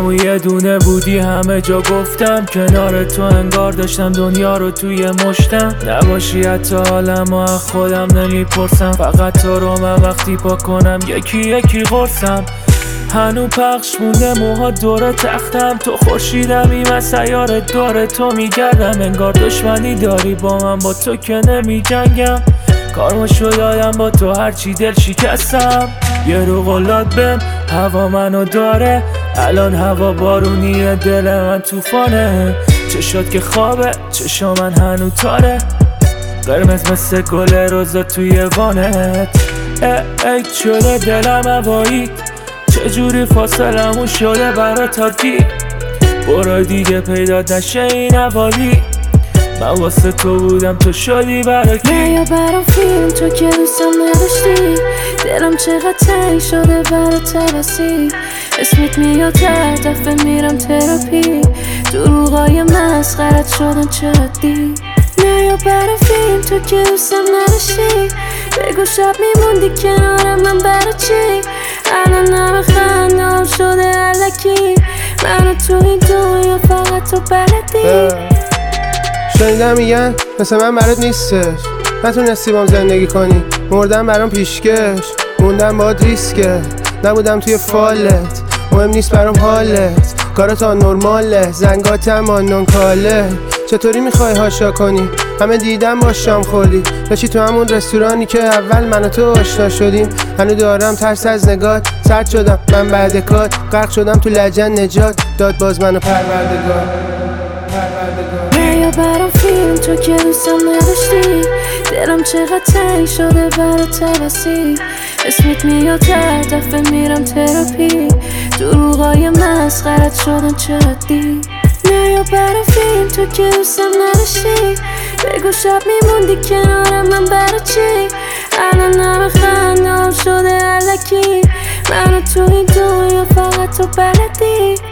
همون یه دونه بودی همه جا گفتم، کنار تو انگار داشتم دنیا رو توی مشتم. نباشی حتی حالم و خودم نمیپرسم، فقط تو رو من وقتی پا کنم یکی یکی قرصم. هنو پخش مونده موها دور تختم، تو خورشیدمی من سیاره دور تو میگردم. انگار دشمنی داری با من، با تو که نمی جنگم. کارماشو دادم با تو هرچی دل شکستم. یه رو غلات بهم هوا منو داره، الان هوا بارونیه دل من توفانه. چشات که خوابه چشا من هنو تاره، قرمز مثل گل روزا توی وانت. ای شده دلم هوایی، چجوری فاصلمون شده برا تا دی. برو دیگه پیدا نشه این حوالی، من واسه تو بودم تو شدی برا کی. نه یا برام فیلم تو که دوستم نداشتی، دلم چقدر تنگ شده برا تبسی. اسمت میاد هر دفعه میرم تراپی، دروغای مسخرت شدن جدی. نه یا برام فیلم تو که دوستم نداشتی، بگو شب میموندی کنارم من برا چی. الان همه خندام شده علکی، منو تو این دنیا فقط تو بلدی. شنیدم میگن مثل من برات نیستش، نتونستی بام زندگی کنی، مردم برام پیشکش، موندم باد ریسکه، نبودم توی فالت، مهم نیست برام حالت، کارات نرماله، زنگاتم آنون کاله. چطوری میخوای هاشا کنی؟ همه دیدم با شام خوردی، داشتی تو همون رستورانی که اول من و تو آشنا شدیم. هنو دارم ترس از نگات، سرد شدم من بعد کار، غرق شدم تو لجن نجات داد باز منو پروردگار. نه یا برام فیلم تو که دوستم نداشتی، دلم چقدر تنگ شده برا تبسی. اسمت میاد هر دفعه میرم تراپی، دروغای مسخرت شدن جدی. نه یا برام فیلم تو که دوستم نداشتی، بگو شب میموندی کنارم من برا چی. الان همه خندام شده علکی، منو تو این دنیا فقط تو بلدی.